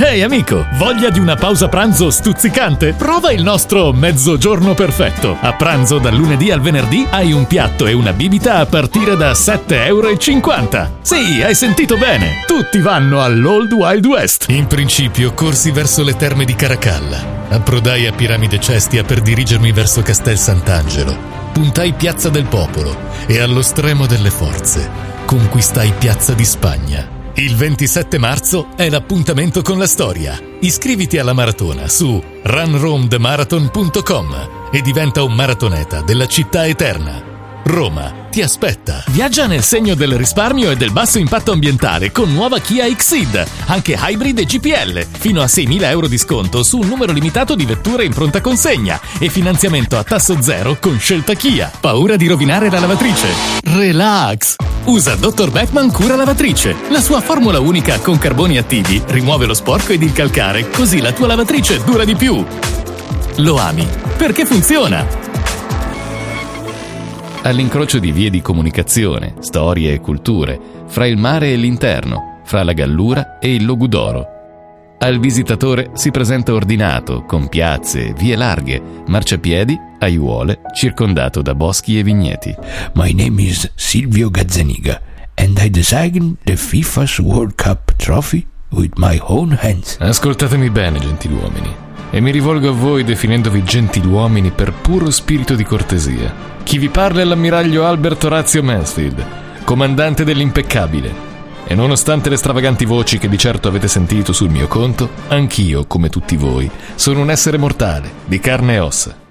Ehi amico, voglia di una pausa pranzo stuzzicante? Prova il nostro mezzogiorno perfetto. A pranzo dal lunedì al venerdì hai un piatto e una bibita a partire da €7,50. Sì, hai sentito bene. Tutti vanno all'Old Wild West. In principio corsi verso le terme di Caracalla. Approdai a Piramide Cestia per dirigermi verso Castel Sant'Angelo. Puntai Piazza del Popolo e allo stremo delle forze conquistai Piazza di Spagna. Il 27 marzo è l'appuntamento con la storia. Iscriviti alla maratona su runromethemarathon.com e diventa un maratoneta della città eterna. Roma ti aspetta. Viaggia nel segno del risparmio e del basso impatto ambientale con nuova Kia Xceed, anche hybrid e GPL, fino a €6.000 di sconto su un numero limitato di vetture in pronta consegna e finanziamento a tasso zero con scelta Kia. Paura di rovinare la lavatrice? Relax! Usa Dr. Beckman Cura Lavatrice. La sua formula unica con carboni attivi rimuove lo sporco ed il calcare, così la tua lavatrice dura di più. Lo ami perché funziona. All'incrocio di vie di comunicazione, storie e culture, fra il mare e l'interno, fra la Gallura e il Logudoro. Al visitatore si presenta ordinato, con piazze, vie larghe, marciapiedi, aiuole, circondato da boschi e vigneti. My name is Silvio Gazzaniga and I designed the FIFA's World Cup trophy with my own hands. Ascoltatemi bene, gentiluomini, e mi rivolgo a voi definendovi gentiluomini per puro spirito di cortesia. Chi vi parla è l'ammiraglio Albert Orazio Mansfield, comandante dell'Impeccabile. E nonostante le stravaganti voci che di certo avete sentito sul mio conto, anch'io, come tutti voi, sono un essere mortale, di carne e ossa.